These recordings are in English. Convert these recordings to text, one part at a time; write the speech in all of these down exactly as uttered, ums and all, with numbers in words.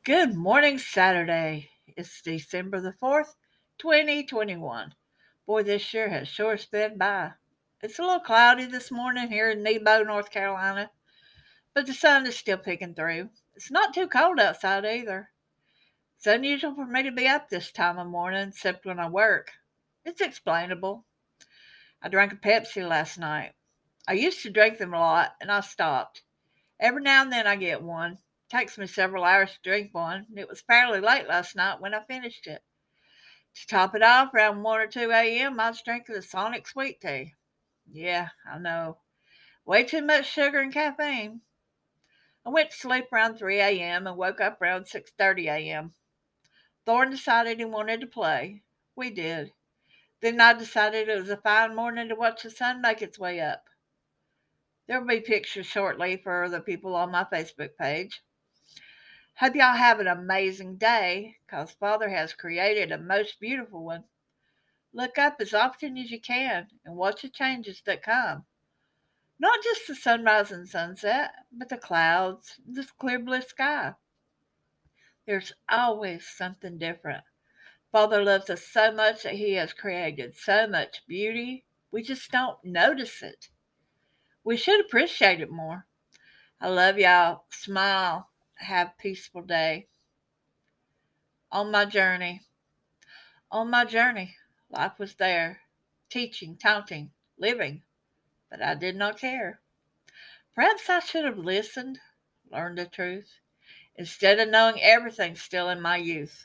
Good morning, Saturday. It's December the fourth, twenty twenty-one. Boy, this year has sure sped by. It's a little cloudy this morning here in Nebo, North Carolina, but the sun is still peeking through. It's not too cold outside either. It's unusual for me to be up this time of morning, except when I work. It's explainable. I drank a Pepsi last night. I used to drink them a lot, and I stopped. Every now and then I get one. It takes me several hours to drink one, and it was fairly late last night when I finished it. To top it off, around one or two a m, I was drinking a Sonic sweet tea. Yeah, I know. Way too much sugar and caffeine. I went to sleep around three a m and woke up around six thirty a m. Thorne decided he wanted to play. We did. Then I decided it was a fine morning to watch the sun make its way up. There'll be pictures shortly for the people on my Facebook page. Hope y'all have an amazing day, because Father has created a most beautiful one. Look up as often as you can and watch the changes that come. Not just the sunrise and sunset, but the clouds, the clear blue sky. There's always something different. Father loves us so much that He has created so much beauty, we just don't notice it. We should appreciate it more. I love y'all. Smile. Have a peaceful day. On my journey. On my journey, life was there, teaching, taunting, living, but I did not care. Perhaps I should have listened, learned the truth, instead of knowing everything still in my youth.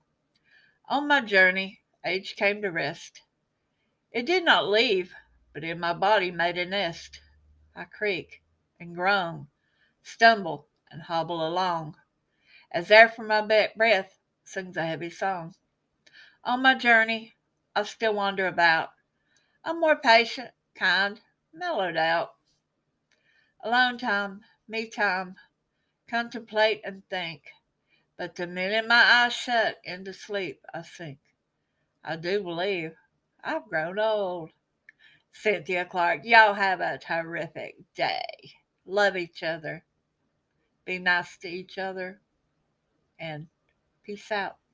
On my journey, age came to rest. It did not leave, but in my body made a nest. I creak and groan, stumble and hobble along, as air from my breath sings a heavy song. On my journey, I still wander about. I'm more patient, kind, mellowed out. Alone time, me time, contemplate and think. But the minute my eyes shut into sleep, I sink. I do believe I've grown old. Cynthia Clark, y'all have a terrific day. Love each other. Be nice to each other. And peace out.